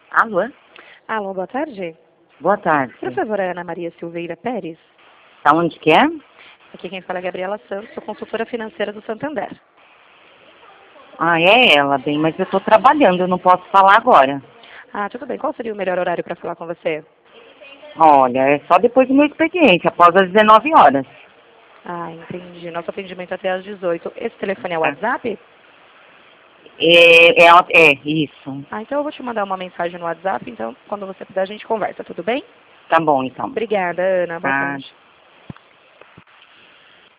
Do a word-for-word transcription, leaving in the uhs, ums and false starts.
Alô? Alô, boa tarde. Boa tarde. Por favor, é Ana Maria Silveira Pérez. Tá onde que é? Aqui quem fala é Gabriela Santos, sou consultora financeira do Santander. Ah, é ela, bem, mas eu tô trabalhando, eu não posso falar agora. Ah, tudo bem. Qual seria o melhor horário para falar com você? Olha, é só depois do meu expediente, após as dezenove horas. Ah, entendi. Nosso atendimento é até às dezoito. Esse telefone é o Tá? WhatsApp? É, é, é, isso. Ah, então eu vou te mandar uma mensagem no WhatsApp, então quando você puder a gente conversa, tudo bem? Tá bom, então. Obrigada, Ana. Boa Tá. tarde.